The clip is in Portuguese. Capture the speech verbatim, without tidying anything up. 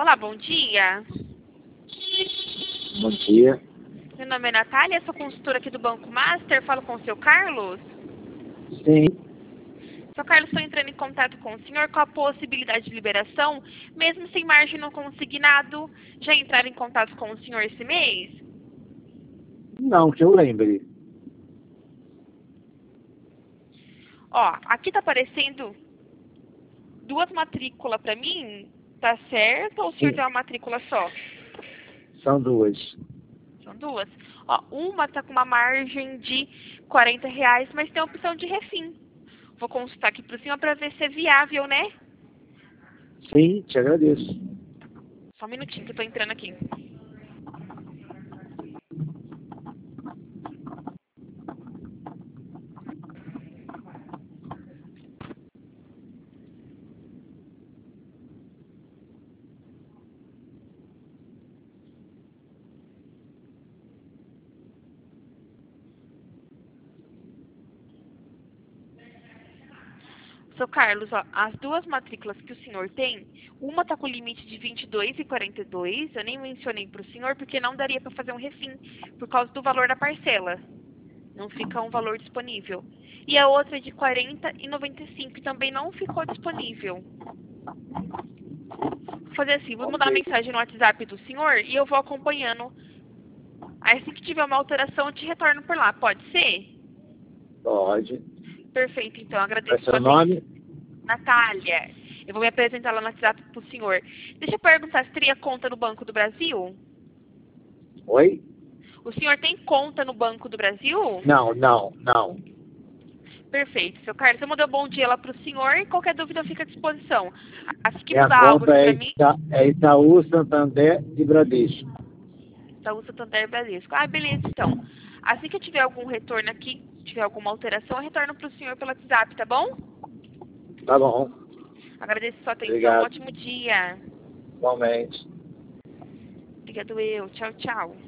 Olá, bom dia. Bom dia. Meu nome é Natália, sou consultora aqui do Banco Master. Falo com o seu Carlos. Sim. Seu Carlos, estou entrando em contato com o senhor com a possibilidade de liberação, mesmo sem margem no consignado. Já entraram em contato com o senhor esse mês? Não, que eu lembre. Ó, aqui tá aparecendo duas matrículas para mim. Tá certo ou o senhor Sim. tem uma matrícula só? São duas. São duas. Ó, uma tá com uma margem de quarenta reais, mas tem a opção de refim. Vou consultar aqui pro senhor para ver se é viável, né? Sim, te agradeço. Só um minutinho que eu tô entrando aqui. Seu Carlos, ó, as duas matrículas que o senhor tem, uma tá com limite de vinte e dois reais e quarenta e dois centavos, eu nem mencionei pro senhor porque não daria para fazer um refim, por causa do valor da parcela. Não fica um valor disponível. E a outra é de quarenta reais e noventa e cinco centavos, também não ficou disponível. Vou fazer assim, vou mandar uma Ok. mensagem no WhatsApp do senhor e eu vou acompanhando. Aí assim que tiver uma alteração, eu te retorno por lá, pode ser? Pode. Perfeito, então, Qual agradeço é sua seu atenção. nome? Natália, eu vou me apresentar lá no WhatsApp pro senhor. Deixa eu perguntar, se teria conta no Banco do Brasil? Oi? O senhor tem conta no Banco do Brasil? Não, não, não. Perfeito, seu Carlos. Eu mandei um bom dia lá pro senhor e qualquer dúvida fica à disposição. Assim que Minha mudar algo conta aqui é, pra mim, Ita é Itaú, Santander e Bradesco. Itaú, Santander e Bradesco. Ah, beleza, então. Assim que eu tiver algum retorno aqui, tiver alguma alteração, eu retorno pro senhor pelo WhatsApp, tá bom? Tá bom. Agradeço sua atenção, um Obrigado. ótimo dia. Igualmente. Obrigado eu. Tchau, tchau.